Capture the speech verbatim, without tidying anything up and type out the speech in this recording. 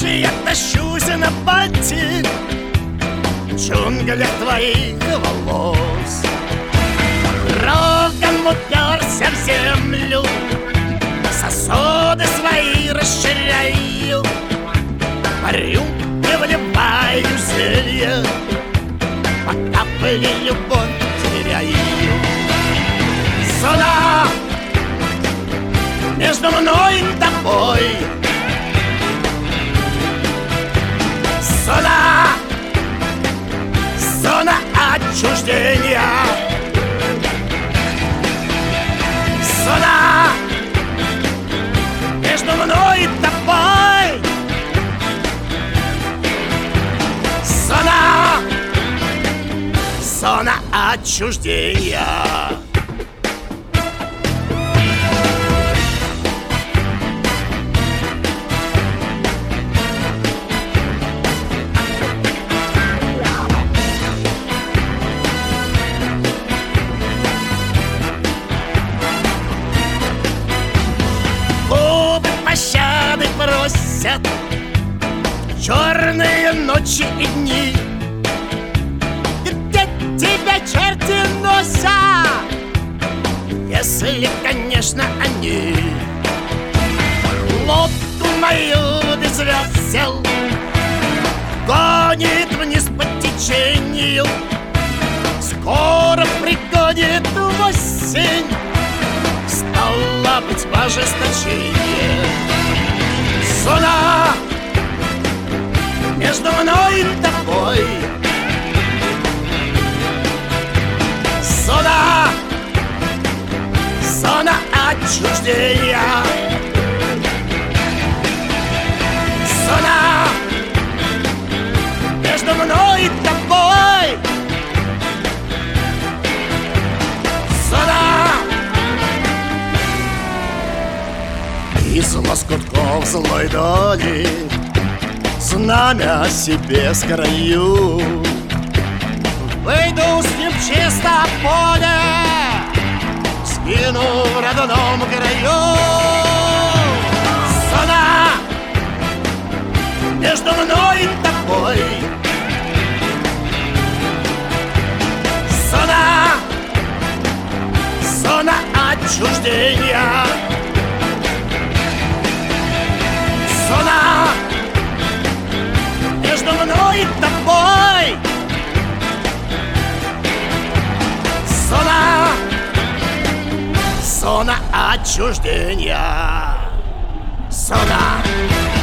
я тащусь на батик в джунглях твоих волос. Рогом уперся в землю, сосуды свои расширяю, по рюмке вливаю зелье, по капле любовь теряю. Зона между мной и тобой, зона, зона отчуждения, зона между мной и тобой, зона, зона отчуждения. Пощады просят черные ночи и дни. Где тебя черти носят, если, конечно, они лодку мою без весел гонит вниз по течению. Скоро пригонит в осень, стало быть, в ожесточение. Зона между мной и тобой, зона, зона отчуждения, зона между мной и тобой, зона из лоскутков злой доли знамя себе скрою. Выйду с ним в чисто поле, скину в родном краю. Зона между мной и тобой, зона, зона отчуждения, зона между мной и тобой, зона, зона отчуждения, зона.